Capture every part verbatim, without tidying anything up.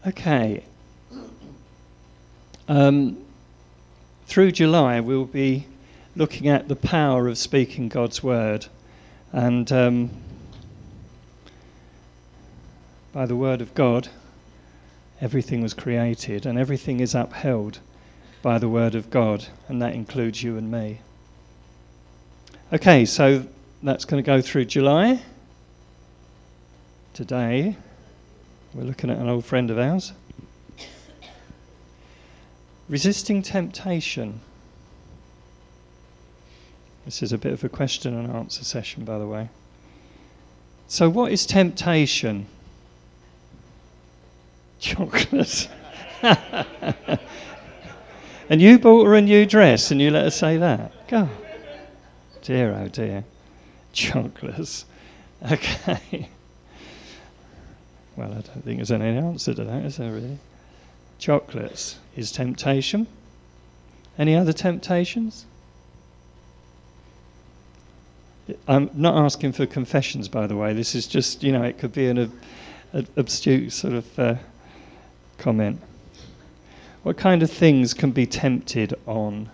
Okay. Um, through July, we'll be looking at the power of speaking God's word. And um, by the word of God, everything was created, and everything is upheld by the word of God, and that includes you and me. Okay, so that's going to go through July. Today, we're looking at an old friend of ours. Resisting temptation. This is a bit of a question and answer session, by the way. So what is temptation? Chocolate. And you bought her a new dress and you let her say that? God. Dear, oh dear. Chocolates. Okay. Well, I don't think there's any answer to that, is there really? Chocolates is temptation. Any other temptations? I'm not asking for confessions, by the way. This is just, you know, it could be an ob- ob- obtuse sort of uh, comment. What kind of things can be tempted on?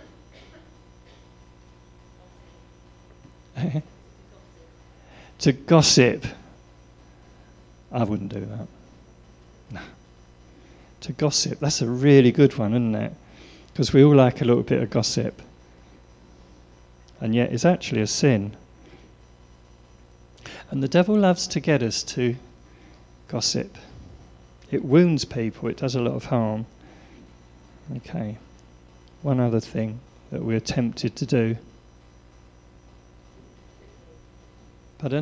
To gossip. I wouldn't do that. No. To gossip. That's a really good one, isn't it? Because we all like a little bit of gossip. And yet it's actually a sin. And the devil loves to get us to gossip. It wounds people. It does a lot of harm. Okay. One other thing that we're tempted to do. Pardon?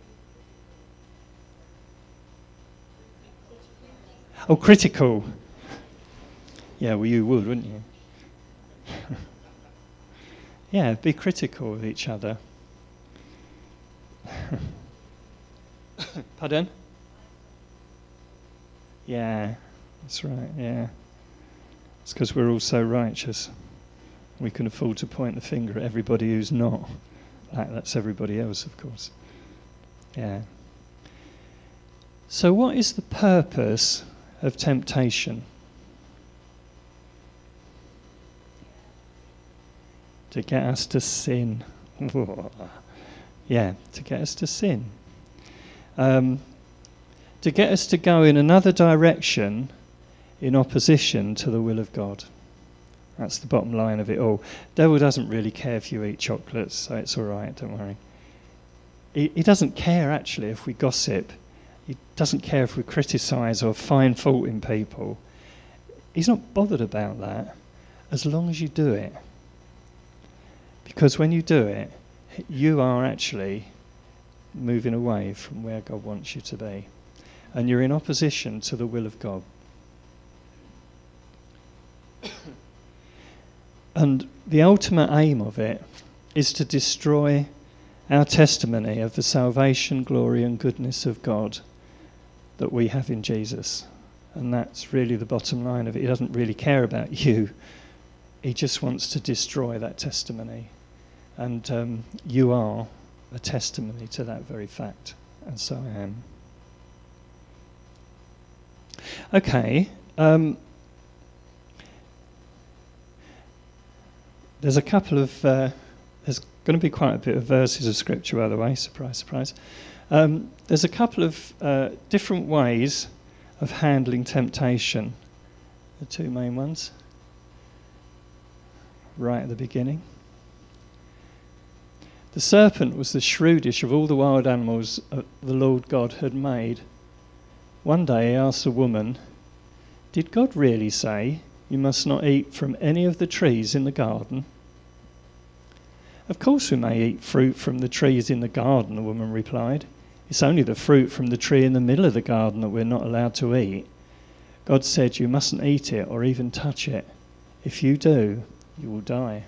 Oh, critical. Yeah, well, you would, wouldn't you? Yeah, be critical of each other. Pardon? Yeah, that's right, yeah. It's because we're all so righteous. We can afford to point the finger at everybody who's not. Like, that's everybody else, of course. Yeah. So what is the purpose of temptation? To get us to sin. Yeah, to get us to sin. Um, to get us to go in another direction in opposition to the will of God. That's the bottom line of it all. Devil doesn't really care if you eat chocolates, so it's all right, don't worry. He, he doesn't care, actually, if we gossip. He doesn't care if we criticise or find fault in people. He's not bothered about that, as long as you do it. Because when you do it, you are actually moving away from where God wants you to be. And you're in opposition to the will of God. And the ultimate aim of it is to destroy our testimony of the salvation, glory and goodness of God that we have in Jesus. And that's really the bottom line of it. He doesn't really care about you. He just wants to destroy that testimony. And um, you are a testimony to that very fact. And so I am. Okay. Um, there's a couple of... Uh, there's going to be quite a bit of verses of scripture, by the way. Surprise, surprise. Um, there's a couple of uh, different ways of handling temptation. The two main ones. Right at the beginning. The serpent was the shrewdest of all the wild animals the Lord God had made. One day he asked the woman, "Did God really say you must not eat from any of the trees in the garden?" "Of course we may eat fruit from the trees in the garden," the woman replied. "It's only the fruit from the tree in the middle of the garden that we're not allowed to eat. God said you mustn't eat it or even touch it. If you do, you will die."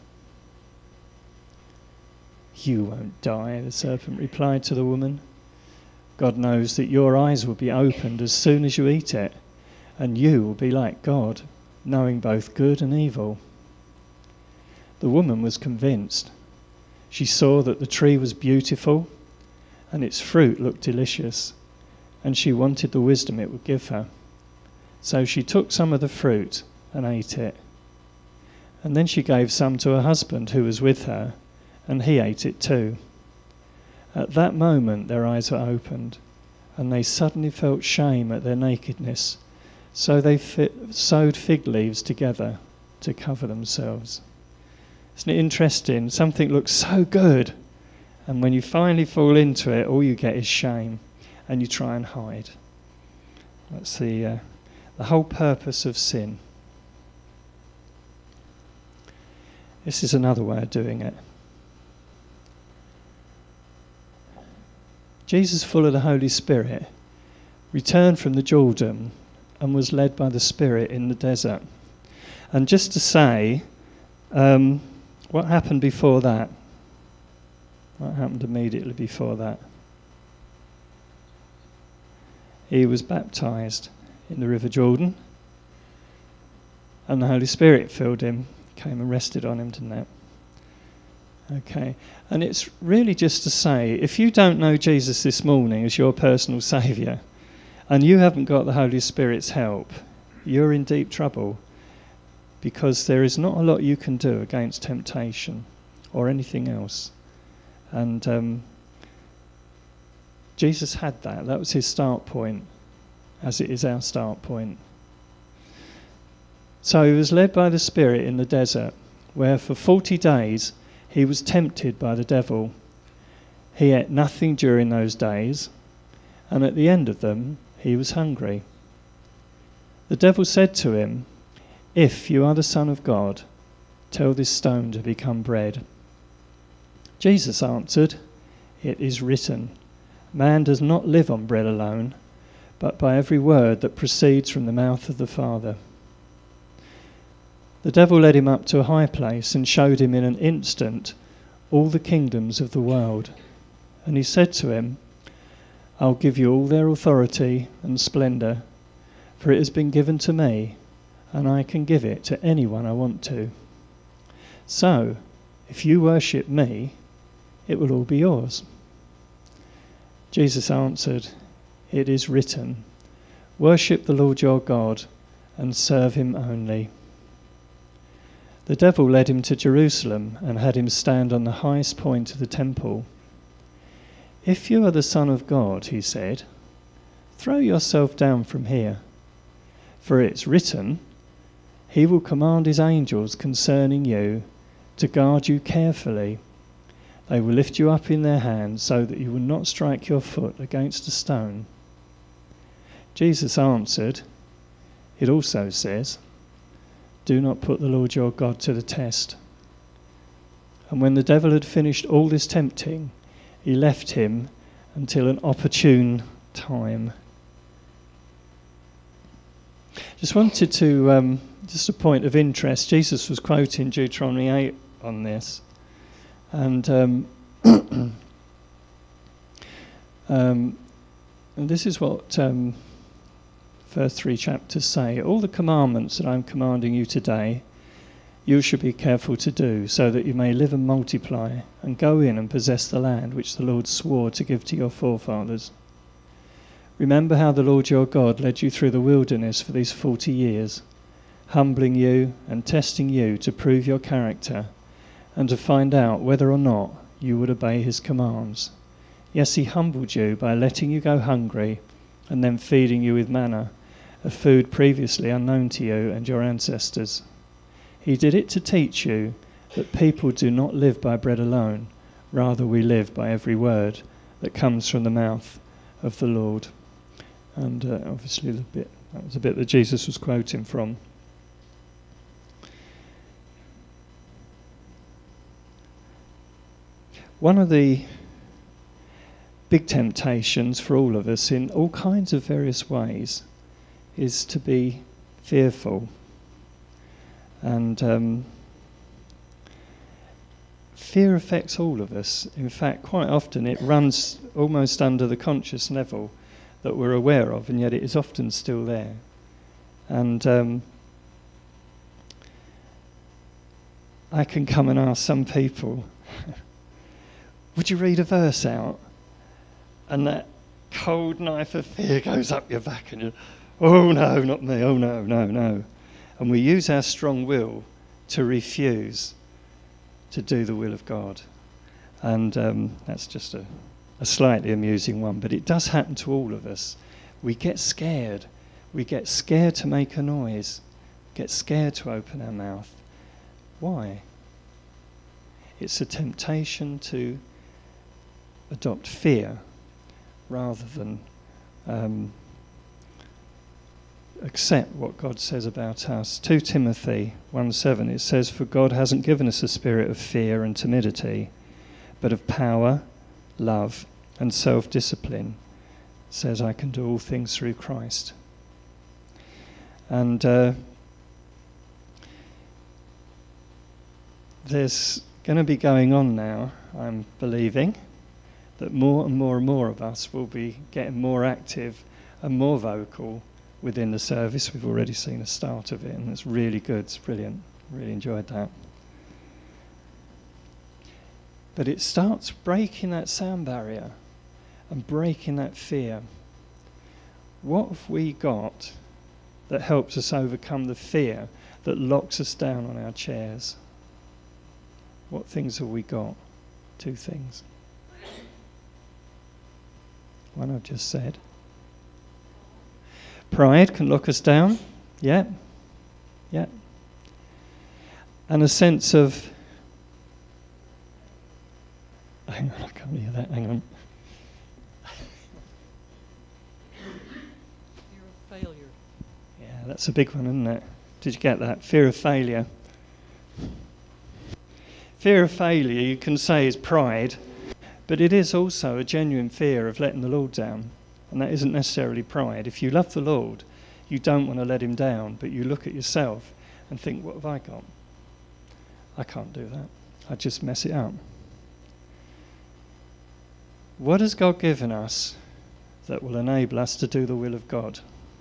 "You won't die," the serpent replied to the woman. "God knows that your eyes will be opened as soon as you eat it, and you will be like God, knowing both good and evil." The woman was convinced. She saw that the tree was beautiful and its fruit looked delicious, and she wanted the wisdom it would give her. So she took some of the fruit and ate it. And then she gave some to her husband who was with her, and he ate it too. At that moment their eyes were opened, and they suddenly felt shame at their nakedness. So they fi- sewed fig leaves together to cover themselves. Isn't it interesting? Something looks so good, and when you finally fall into it, all you get is shame, and you try and hide. That's the uh, the whole purpose of sin. This is another way of doing it. Jesus, full of the Holy Spirit, returned from the Jordan and was led by the Spirit in the desert. And just to say, um, what happened before that? What happened immediately before that? He was baptized in the River Jordan, and the Holy Spirit filled him, came and rested on him, didn't it? Okay, and it's really just to say, if you don't know Jesus this morning as your personal saviour, and you haven't got the Holy Spirit's help, you're in deep trouble, because there is not a lot you can do against temptation or anything else. And um, Jesus had that. That was his start point, as it is our start point. So he was led by the Spirit in the desert, where for forty days he was tempted by the devil. He ate nothing during those days, and at the end of them he was hungry. The devil said to him, "If you are the Son of God, tell this stone to become bread." Jesus answered, "It is written, man does not live on bread alone, but by every word that proceeds from the mouth of the Father." The devil led him up to a high place and showed him in an instant all the kingdoms of the world. And he said to him, "I'll give you all their authority and splendour, for it has been given to me, and I can give it to anyone I want to. So, if you worship me, it will all be yours." Jesus answered, "It is written, worship the Lord your God and serve him only." The devil led him to Jerusalem and had him stand on the highest point of the temple. "If you are the Son of God," he said, "throw yourself down from here. For it's written, he will command his angels concerning you to guard you carefully. They will lift you up in their hands so that you will not strike your foot against a stone." Jesus answered, "It also says, do not put the Lord your God to the test." And when the devil had finished all this tempting, he left him until an opportune time. Just wanted to, um, just a point of interest, Jesus was quoting Deuteronomy eight on this. And, um, um, and this is what um, first three chapters say. "All the commandments that I'm commanding you today, you should be careful to do, so that you may live and multiply, and go in and possess the land which the Lord swore to give to your forefathers. Remember how the Lord your God led you through the wilderness for these forty years, humbling you and testing you to prove your character, and to find out whether or not you would obey his commands. Yes, he humbled you by letting you go hungry, and then feeding you with manna, a food previously unknown to you and your ancestors. He did it to teach you that people do not live by bread alone, rather we live by every word that comes from the mouth of the Lord." And uh, obviously the bit, that was a bit that Jesus was quoting from. One of the big temptations for all of us in all kinds of various ways is to be fearful. And um, fear affects all of us. In fact, quite often it runs almost under the conscious level that we're aware of, and yet it is often still there. And um, I can come and ask some people, would you read a verse out? And that cold knife of fear goes up your back and you're, Oh no, not me, oh no, no, no. And we use our strong will to refuse to do the will of God. And um, that's just a, a slightly amusing one, but it does happen to all of us. We get scared. We get scared to make a noise, get scared to open our mouth. Why? It's a temptation to adopt fear rather than um, accept what God says about us. Second Timothy one seven, it says, "For God hasn't given us a spirit of fear and timidity, but of power, love, and self-discipline." It says, "I can do all things through Christ." And uh, there's going to be going on now, I'm believing, that more and more and more of us will be getting more active and more vocal within the service. We've already seen a start of it, and it's really good. It's brilliant. Really enjoyed that. But it starts breaking that sound barrier and breaking that fear. What have we got that helps us overcome the fear that locks us down on our chairs? What things have we got? Two things. One I've just said. Pride can lock us down. Yeah. Yeah. And a sense of... Hang on, I can't hear that. Hang on. Fear of failure. Yeah, that's a big one, isn't it? Did you get that? Fear of failure. Fear of failure, you can say, is pride, but it is also a genuine fear of letting the Lord down. And that isn't necessarily pride. If you love the Lord, you don't want to let him down, but you look at yourself and think, what have I got? I can't do that. I just mess it up. What has God given us that will enable us to do the will of God?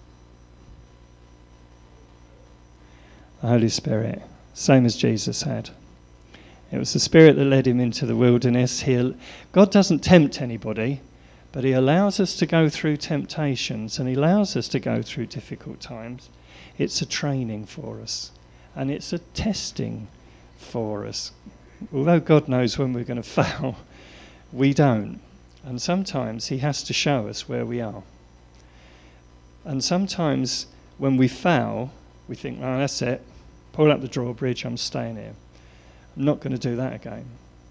The Holy Spirit, same as Jesus had. It was the Spirit that led him into the wilderness. He, God doesn't tempt anybody, but he allows us to go through temptations, and he allows us to go through difficult times. It's a training for us, and it's a testing for us. Although God knows when we're going to fail, we don't. And sometimes he has to show us where we are. And sometimes when we fail, we think, oh, that's it. Pull up the drawbridge, I'm staying here. I'm not going to do that again.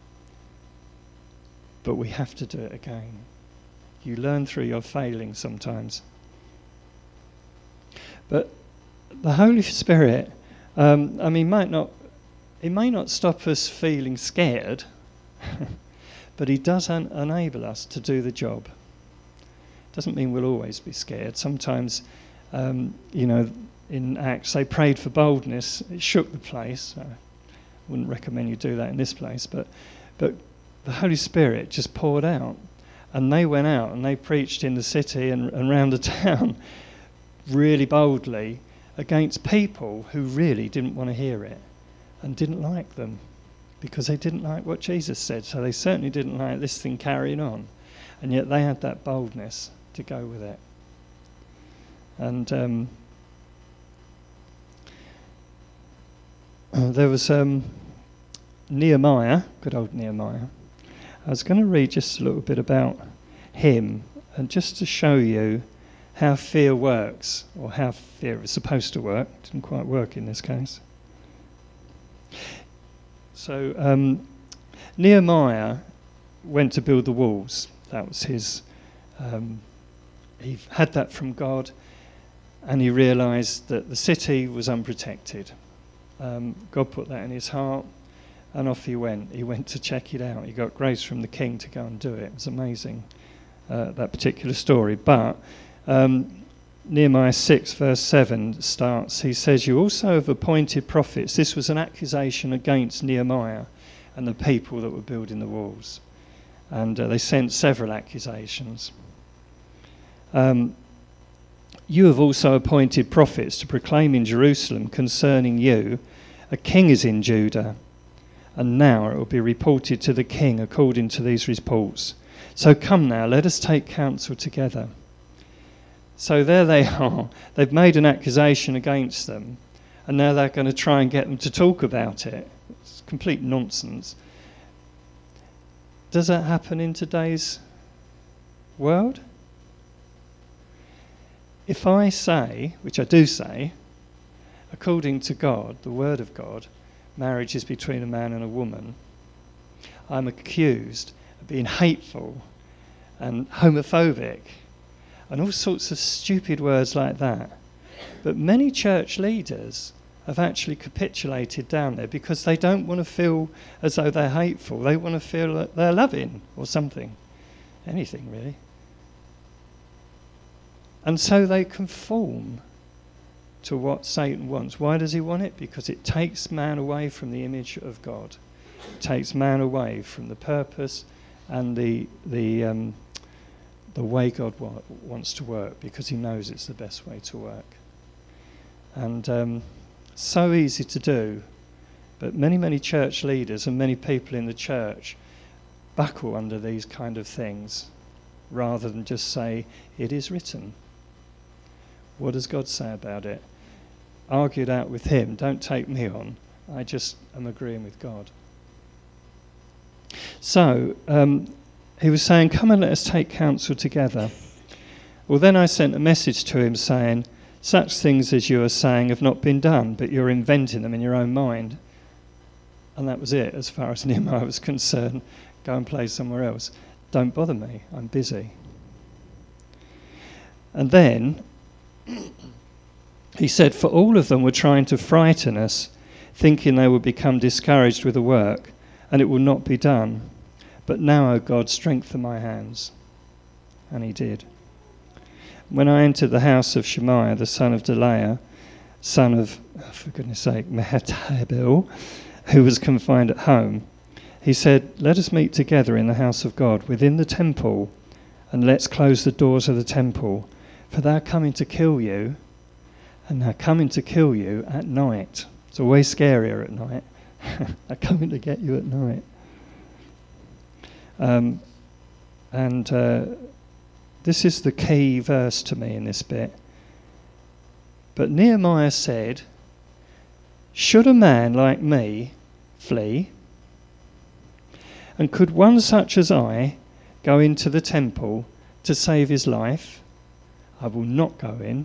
But we have to do it again. You learn through your failing sometimes. But the Holy Spirit, um, I mean, might not, it may not stop us feeling scared, but he does un- enable us to do the job. Doesn't mean we'll always be scared. Sometimes, um, you know, in Acts, they prayed for boldness. It shook the place. I wouldn't recommend you do that in this place, but but the Holy Spirit just poured out, and they went out and they preached in the city and, and around the town really boldly against people who really didn't want to hear it and didn't like them because they didn't like what Jesus said. So they certainly didn't like this thing carrying on, and yet they had that boldness to go with it. And um, there was um, Nehemiah, good old Nehemiah. I was going to read just a little bit about him, and just to show you how fear works, or how fear is supposed to work. It didn't quite work in this case. So um, Nehemiah went to build the walls. That was his... Um, he had that from God, and he realised that the city was unprotected. Um, God put that in his heart, and off he went. He went to check it out. He got grace from the king to go and do it. It was amazing, uh, that particular story. But um, Nehemiah six verse seven starts, he says, "You also have appointed prophets." This was an accusation against Nehemiah and the people that were building the walls. And uh, they sent several accusations. Um, "You have also appointed prophets to proclaim in Jerusalem concerning you, a king is in Judah, and now it will be reported to the king according to these reports. So come now, let us take counsel together." So there they are. They've made an accusation against them, and now they're going to try and get them to talk about it. It's complete nonsense. Does that happen in today's world? If I say, which I do say, according to God, the Word of God, marriage is between a man and a woman, I'm accused of being hateful and homophobic and all sorts of stupid words like that. But many church leaders have actually capitulated down there because they don't want to feel as though they're hateful. They want to feel that they're loving or something. Anything, really. And so they conform to what Satan wants. Why does he want it? Because it takes man away from the image of God. It takes man away from the purpose and the the um, the way God wa- wants to work, because he knows it's the best way to work. And um, so easy to do, but many, many church leaders and many people in the church buckle under these kind of things rather than just say, it is written. What does God say about it? Argue it out with him. Don't take me on. I just am agreeing with God. So, um, he was saying, come and let us take counsel together. Well, then I sent a message to him saying, such things as you are saying have not been done, but you're inventing them in your own mind. And that was it, as far as Nehemiah was concerned. Go and play somewhere else. Don't bother me, I'm busy. And then he said, for all of them were trying to frighten us, thinking they would become discouraged with the work, and it will not be done. But now, O God, strengthen my hands. And he did. When I entered the house of Shemaiah, the son of Delaiah, son of, for goodness sake, Mehetabel, who was confined at home, he said, let us meet together in the house of God, within the temple, and let's close the doors of the temple, for they're coming to kill you, and they're coming to kill you at night. It's always scarier at night. They're coming to get you at night. Um, and uh, this is the key verse to me in this bit. But Nehemiah said, should a man like me flee? And could one such as I go into the temple to save his life? I will not go in.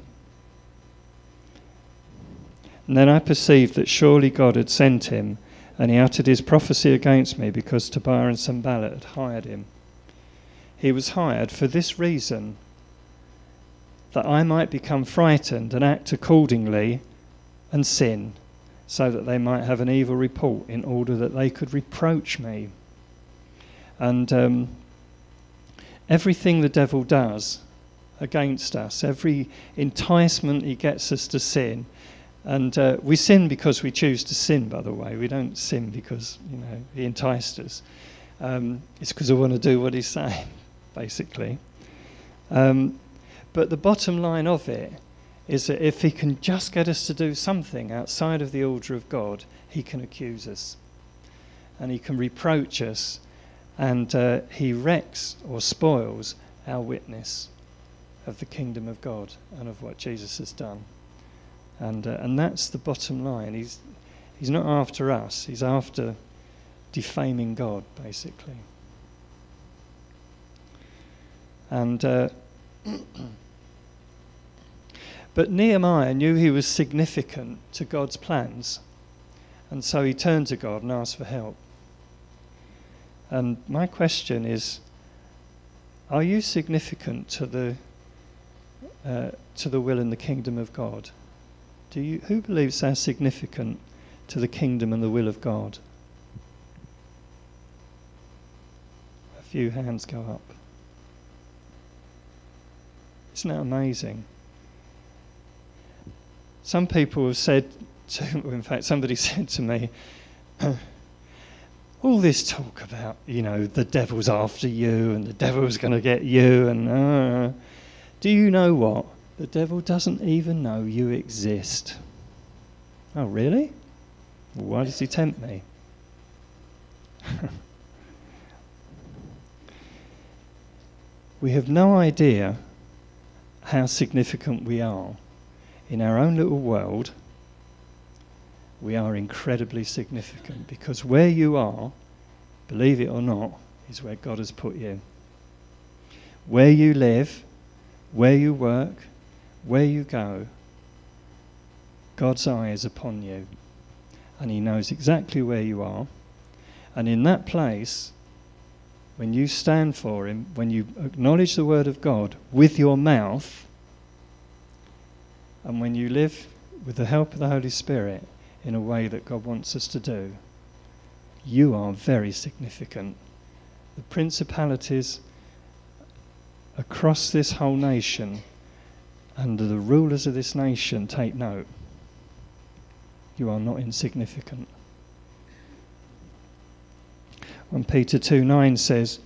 And then I perceived that surely God had sent him, and he uttered his prophecy against me because Tobiah and Sanballat had hired him. He was hired for this reason, that I might become frightened and act accordingly and sin, so that they might have an evil report in order that they could reproach me. And um, everything the devil does against us, every enticement he gets us to sin, and uh, we sin because we choose to sin, by the way. We don't sin because, you know, he enticed us. Um, it's because we want to do what he's saying, basically. Um, but the bottom line of it is that if he can just get us to do something outside of the order of God, he can accuse us. And he can reproach us. And uh, he wrecks or spoils our witness of the kingdom of God and of what Jesus has done. And uh, and that's the bottom line. He's he's not after us. He's after defaming God, basically. And uh, but Nehemiah knew he was significant to God's plans, and so he turned to God and asked for help. And my question is, are you significant to the uh, to the will and the kingdom of God? Do you? Who believes they're significant to the kingdom and the will of God? A few hands go up. Isn't that amazing? Some people have said, to, in fact, somebody said to me, all this talk about, you know, the devil's after you and the devil's going to get you, and uh, do you know what? The devil doesn't even know you exist. Oh, really? Well, why does he tempt me? We have no idea how significant we are. In our own little world, we are incredibly significant, because where you are, believe it or not, is where God has put you. Where you live, where you work, where you go, God's eye is upon you, and he knows exactly where you are. And in that place, when you stand for him, when you acknowledge the word of God with your mouth, and when you live with the help of the Holy Spirit in a way that God wants us to do, you are very significant. The principalities across this whole nation, under the rulers of this nation, take note. You are not insignificant. First Peter two nine says,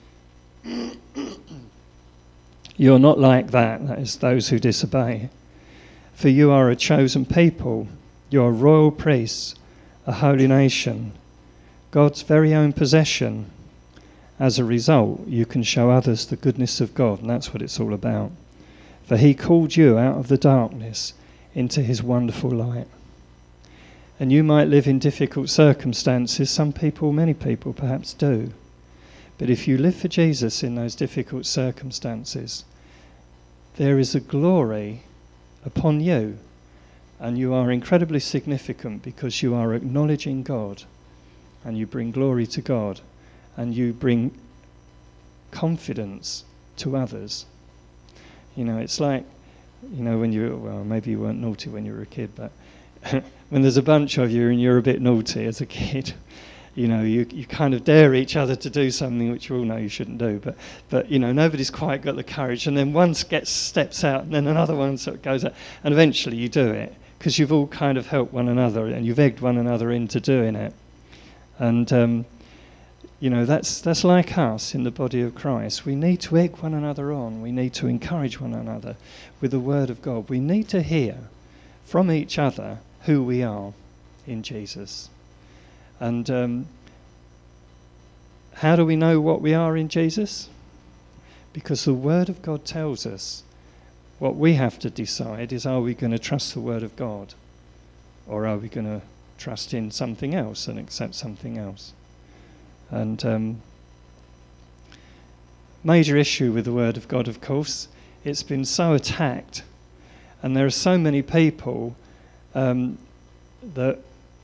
you're not like that, that is those who disobey. For you are a chosen people, you are royal priests, a holy nation, God's very own possession. As a result, you can show others the goodness of God, and that's what it's all about. For he called you out of the darkness into his wonderful light. And you might live in difficult circumstances. Some people, many people perhaps do. But if you live for Jesus in those difficult circumstances, there is a glory upon you, and you are incredibly significant because you are acknowledging God, and you bring glory to God, and you bring confidence to others. You know, it's like, you know, when you, well, maybe you weren't naughty when you were a kid, but when there's a bunch of you and you're a bit naughty as a kid, you know, you you kind of dare each other to do something which you all know you shouldn't do, but, but you know, nobody's quite got the courage, and then one gets steps out, and then another one sort of goes out, and eventually you do it, because you've all kind of helped one another, and you've egged one another into doing it. And, um, you know, that's that's like us in the body of Christ. We need to egg one another on. We need to encourage one another with the word of God. We need to hear from each other who we are in Jesus. And um, how do we know what we are in Jesus? Because the word of God tells us. What we have to decide is, are we going to trust the word of God, or are we going to trust in something else and accept something else? And um, major issue with the word of God, of course, it's been so attacked, and there are so many people um, that,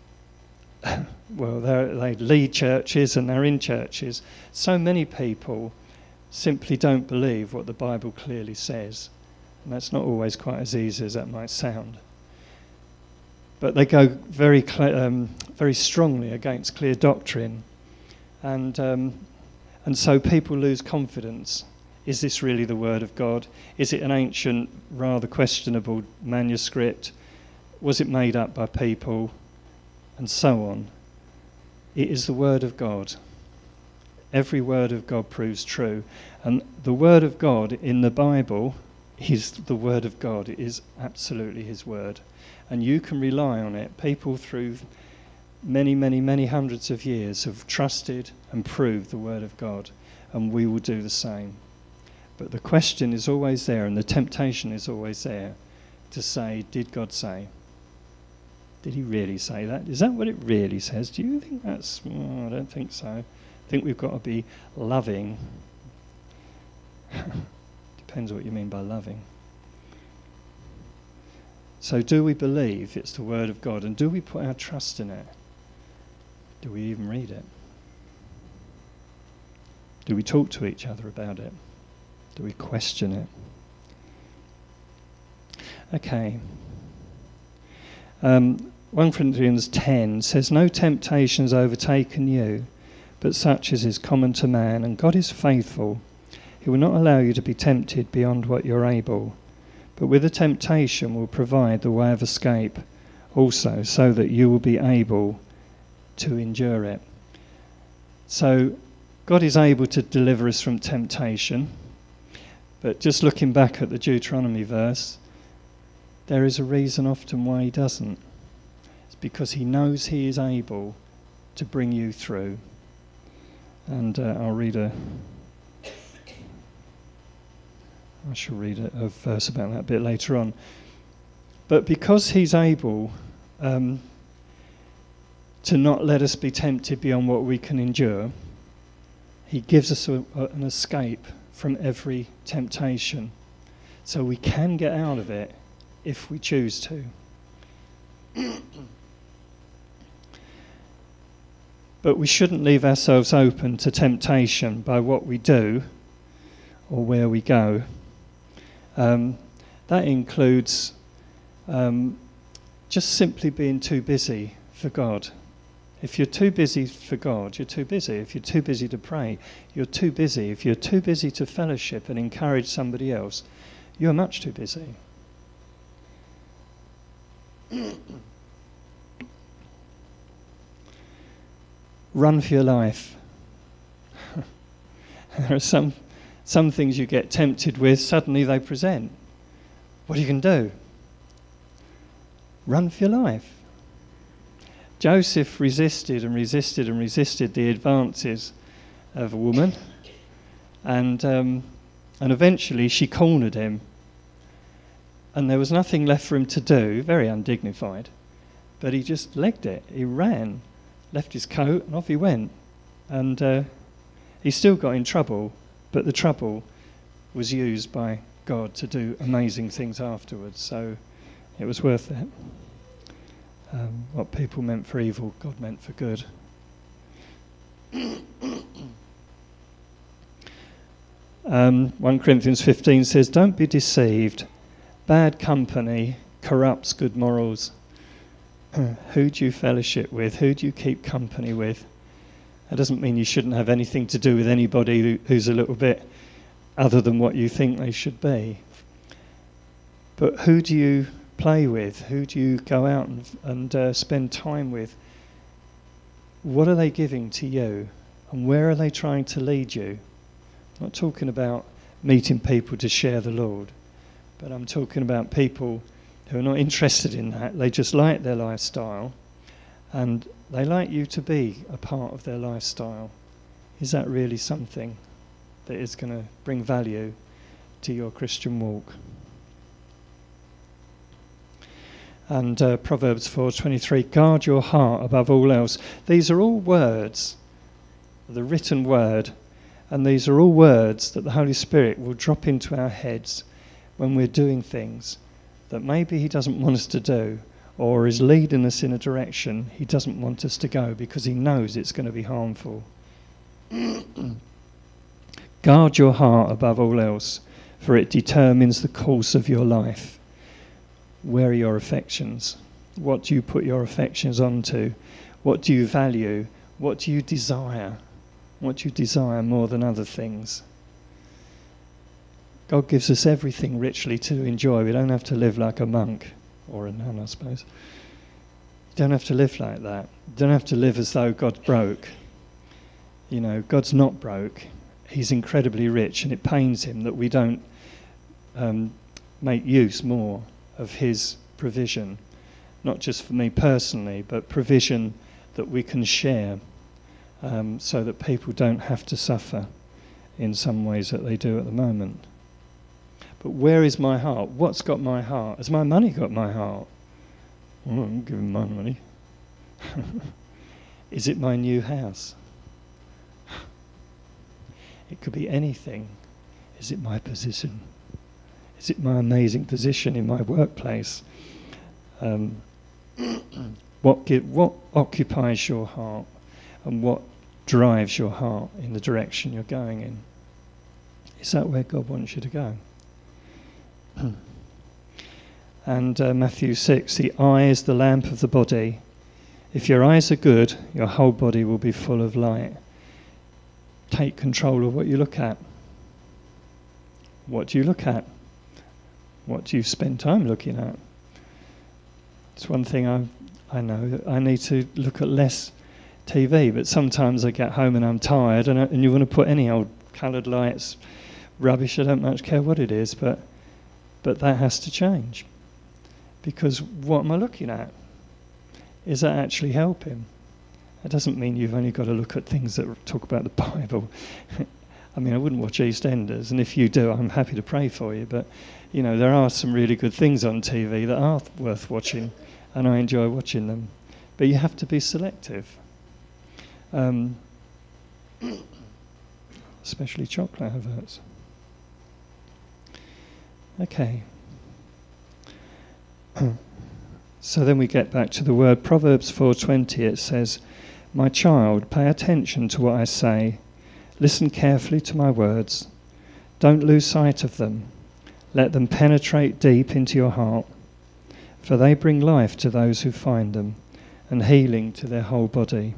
well, they lead churches and they're in churches. So many people simply don't believe what the Bible clearly says, and that's not always quite as easy as that might sound. But they go very, cl- um, very strongly against clear doctrine. And um, and so people lose confidence. Is this really the word of God? Is it an ancient, rather questionable manuscript? Was it made up by people? And so on. It is the word of God. Every word of God proves true. And the word of God in the Bible is the word of God. It is absolutely his word. And you can rely on it. People through many, many, many hundreds of years have trusted and proved the word of God, and we will do the same. But the question is always there, and the temptation is always there to say, did God say? Did he really say that? Is that what it really says? Do you think that's... Oh, I don't think so. I think we've got to be loving. Depends what you mean by loving. So do we believe it's the word of God, and do we put our trust in it? Do we even read it? Do we talk to each other about it? Do we question it? Okay. Um, First Corinthians ten says, no temptation has overtaken you, but such as is common to man, and God is faithful. He will not allow you to be tempted beyond what you're able, but with the temptation will provide the way of escape also, so that you will be able to endure it. So God is able to deliver us from temptation, but just looking back at the Deuteronomy verse, there is a reason often why he doesn't. It's because he knows he is able to bring you through. And uh, I'll read a I shall read a, a verse about that a bit later on. But because he's able um, to not let us be tempted beyond what we can endure, he gives us a, a, an escape from every temptation. So we can get out of it if we choose to. But we shouldn't leave ourselves open to temptation by what we do or where we go. Um, that includes um, just simply being too busy for God. If you're too busy for God, you're too busy. If you're too busy to pray, you're too busy. If you're too busy to fellowship and encourage somebody else, you're much too busy. Run for your life. There are some some things you get tempted with, suddenly they present. What are you going to do? Run for your life. Joseph resisted and resisted and resisted the advances of a woman, and um, and eventually she cornered him, and there was nothing left for him to do, very undignified, but he just legged it. He ran, left his coat, and off he went. And uh, he still got in trouble, but the trouble was used by God to do amazing things afterwards, so it was worth it. Um, what people meant for evil, God meant for good. um, First Corinthians fifteen says, "Don't be deceived. Bad company corrupts good morals." Who do you fellowship with? Who do you keep company with? That doesn't mean you shouldn't have anything to do with anybody who, who's a little bit other than what you think they should be. But who do you play with? Who do you go out and, and uh, spend time with? What are they giving to you? And where are they trying to lead you? I'm not talking about meeting people to share the Lord, but I'm talking about people who are not interested in that. They just like their lifestyle, and they like you to be a part of their lifestyle. Is that really something that is going to bring value to your Christian walk? And uh, Proverbs four twenty-three, "Guard your heart above all else." These are all words, the written word, and these are all words that the Holy Spirit will drop into our heads when we're doing things that maybe he doesn't want us to do, or is leading us in a direction he doesn't want us to go because he knows it's going to be harmful. Guard your heart above all else, for it determines the course of your life. Where are your affections? What do you put your affections onto? What do you value? What do you desire? What do you desire more than other things? God gives us everything richly to enjoy. We don't have to live like a monk, or a nun, I suppose. You don't have to live like that. You don't have to live as though God's broke. You know, God's not broke. He's incredibly rich, and it pains him that we don't um, make use more of his provision, not just for me personally, but provision that we can share, um, so that people don't have to suffer in some ways that they do at the moment. But where is my heart? What's got my heart? Has my money got my heart? Well, I'm giving my money. Is it my new house? It could be anything. Is it my position? Is it my amazing position in my workplace? Um, what, give, what occupies your heart, and what drives your heart in the direction you're going in? Is that where God wants you to go? And uh, Matthew six, "The eye is the lamp of the body. If your eyes are good, your whole body will be full of light." Take control of what you look at. What do you look at? What do you spend time looking at? It's one thing I I know that I need to look at less T V, but sometimes I get home and I'm tired, and, I, and you want to put any old coloured lights, rubbish, I don't much care what it is, but but that has to change. Because what am I looking at? Is that actually helping? That doesn't mean you've only got to look at things that talk about the Bible. I mean, I wouldn't watch EastEnders, and if you do, I'm happy to pray for you. But, you know, there are some really good things on T V that are worth watching, and I enjoy watching them. But you have to be selective. Um, especially chocolate adverts. Okay. So then we get back to the word. Proverbs four twenty, it says, "My child, pay attention to what I say. Listen carefully to my words. Don't lose sight of them. Let them penetrate deep into your heart, for they bring life to those who find them, and healing to their whole body."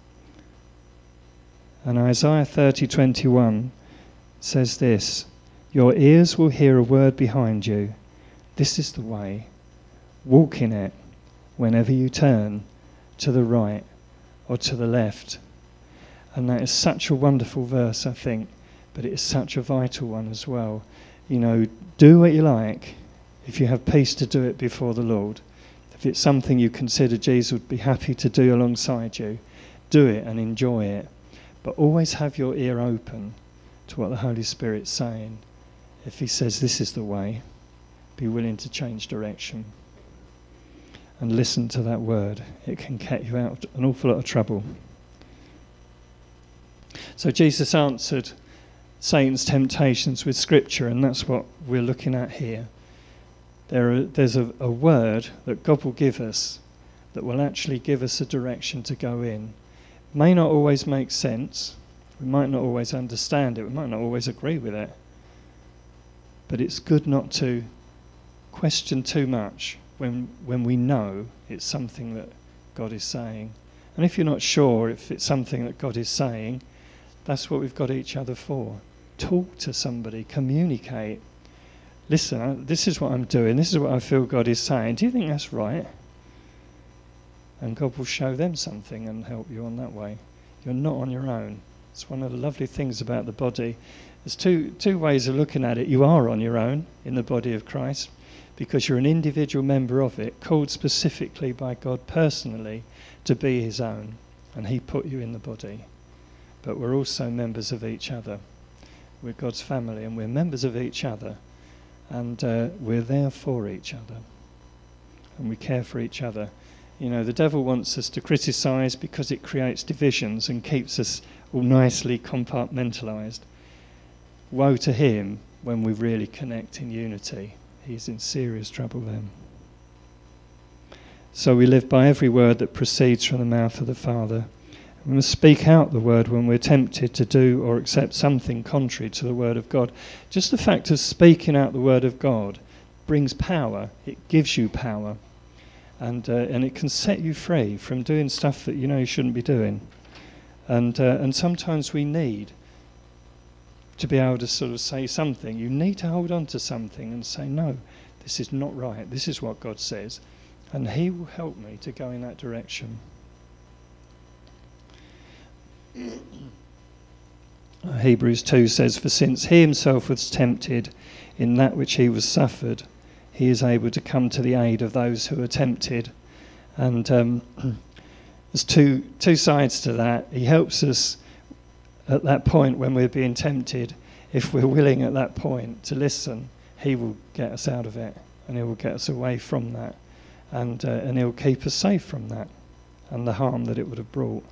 And Isaiah thirty twenty-one says this, "Your ears will hear a word behind you. This is the way. Walk in it whenever you turn to the right or to the left." And that is such a wonderful verse, I think, but it is such a vital one as well. You know, do what you like if you have peace to do it before the Lord. If it's something you consider Jesus would be happy to do alongside you, do it and enjoy it. But always have your ear open to what the Holy Spirit's saying. If he says this is the way, be willing to change direction. And listen to that word. It can get you out of an awful lot of trouble. So Jesus answered Satan's temptations with Scripture, and that's what we're looking at here. There are, there's a, a word that God will give us that will actually give us a direction to go in. It may not always make sense. We might not always understand it. We might not always agree with it. But it's good not to question too much when when we know it's something that God is saying. And if you're not sure if it's something that God is saying, that's what we've got each other for. Talk to somebody, communicate. Listen, this is what I'm doing, this is what I feel God is saying. Do you think that's right? And God will show them something and help you on that way. You're not on your own. It's one of the lovely things about the body. There's two two ways of looking at it. You are on your own in the body of Christ because you're an individual member of it, called specifically by God personally to be his own, and he put you in the body. But we're also members of each other. We're God's family, and we're members of each other, and uh, we're there for each other, and we care for each other. You know, the devil wants us to criticise because it creates divisions and keeps us all nicely compartmentalised. Woe to him when we really connect in unity. He's in serious trouble then. So we live by every word that proceeds from the mouth of the Father. We must speak out the word when we're tempted to do or accept something contrary to the word of God. Just the fact of speaking out the word of God brings power. It gives you power. And uh, and it can set you free from doing stuff that you know you shouldn't be doing. And uh, and sometimes we need to be able to sort of say something. You need to hold on to something and say, no, this is not right. This is what God says. And he will help me to go in that direction. Hebrews two says, "For since he himself was tempted in that which he was suffered, he is able to come to the aid of those who are tempted." And um, there's two two sides to that. He helps us at that point when we're being tempted. If we're willing at that point to listen, he will get us out of it, and he will get us away from that, and uh, and he'll keep us safe from that and the harm that it would have brought.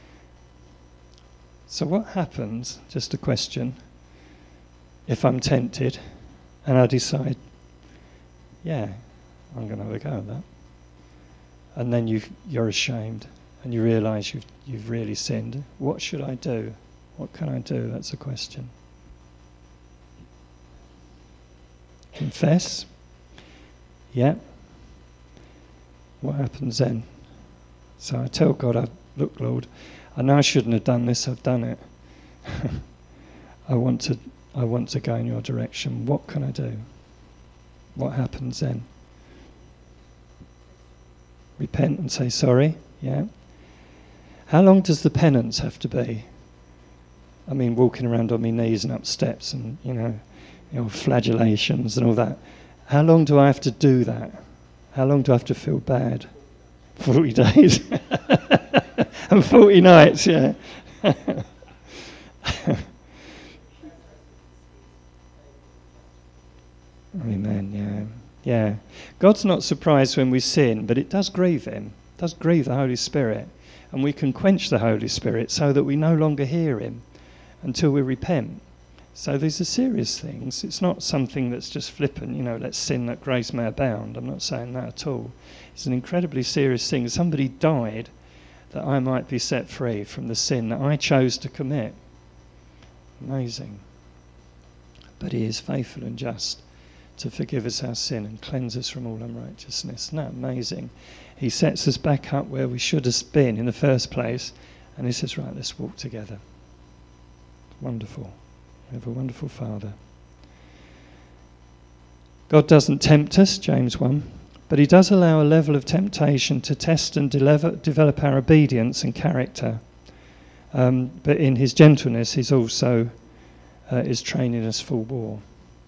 So what happens, just a question, if I'm tempted and I decide, yeah, I'm going to have a go at that, and then you you're ashamed and you realise you've you've really sinned? What should I do? What can I do? That's a question. Confess? Yeah. What happens then? So I tell God, I, look, Lord, I know I shouldn't have done this. I've done it. I want to. I want to go in your direction. What can I do? What happens then? Repent and say sorry. Yeah. How long does the penance have to be? I mean, walking around on my knees and up steps and you know, you know, flagellations and all that. How long do I have to do that? How long do I have to feel bad? Forty days and forty nights. Yeah. Yeah. God's not surprised when we sin, but it does grieve him. It does grieve the Holy Spirit. And we can quench the Holy Spirit so that we no longer hear him until we repent. So these are serious things. It's not something that's just flippant, you know, let's sin that grace may abound. I'm not saying that at all. It's an incredibly serious thing. Somebody died that I might be set free from the sin that I chose to commit. Amazing. But he is faithful and just to forgive us our sin and cleanse us from all unrighteousness. Isn't that amazing? He sets us back up where we should have been in the first place, and he says, right, let's walk together. Wonderful. We have a wonderful Father. God doesn't tempt us, James one, but he does allow a level of temptation to test and deliver, develop our obedience and character. Um, but in his gentleness, he's also uh, is training us for war.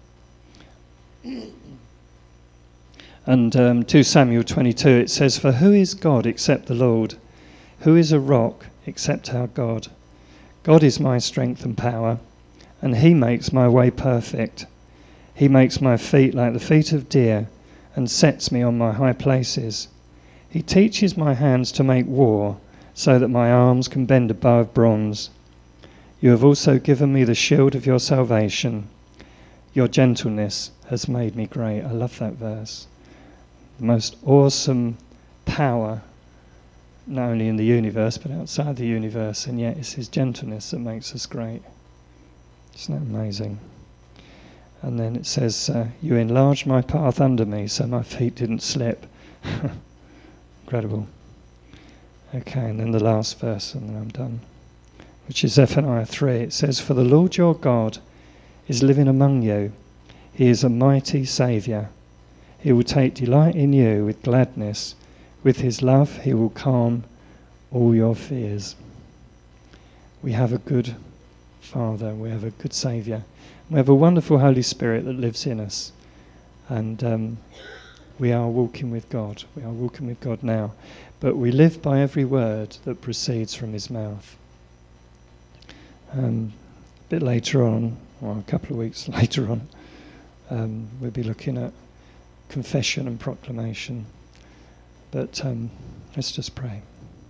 And um, two Samuel twenty-two, it says, "For who is God except the Lord? Who is a rock except our God? God is my strength and power, and he makes my way perfect. He makes my feet like the feet of deer, and sets me on my high places. He teaches my hands to make war, so that my arms can bend a bow of bronze. You have also given me the shield of your salvation. Your gentleness has made me great." I love that verse. The most awesome power, not only in the universe, but outside the universe, and yet it's his gentleness that makes us great. Isn't that amazing? And then it says, uh, you enlarged my path under me so my feet didn't slip. Incredible. Okay, and then the last verse, and then I'm done, which is Zephaniah three. It says, "For the Lord your God is living among you. He is a mighty Saviour. He will take delight in you with gladness. With his love he will calm all your fears." We have a good Father. We have a good Saviour. We have a wonderful Holy Spirit that lives in us. And um, we are walking with God. We are walking with God now. But we live by every word that proceeds from his mouth. Um, a bit later on, or a couple of weeks later on, um, we'll be looking at confession and proclamation. But um, let's just pray.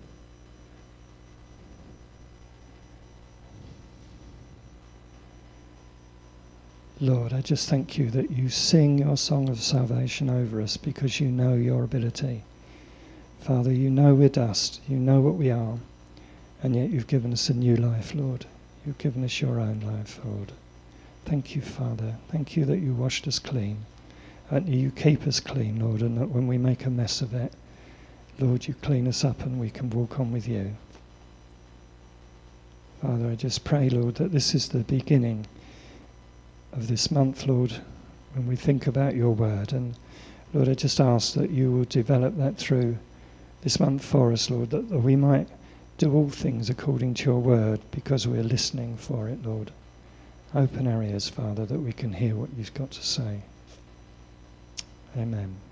Lord, I just thank you that you sing your song of salvation over us because you know your ability. Father, you know we're dust, you know what we are, and yet you've given us a new life, Lord. You've given us your own life, Lord. Thank you, Father. Thank you that you washed us clean, and you keep us clean, Lord, and that when we make a mess of it, Lord, you clean us up and we can walk on with you. Father, I just pray, Lord, that this is the beginning of this month, Lord, when we think about your word. And Lord, I just ask that you will develop that through this month for us, Lord, that we might do all things according to your word because we're listening for it, Lord. Open our ears, Father, that we can hear what you've got to say. Amen.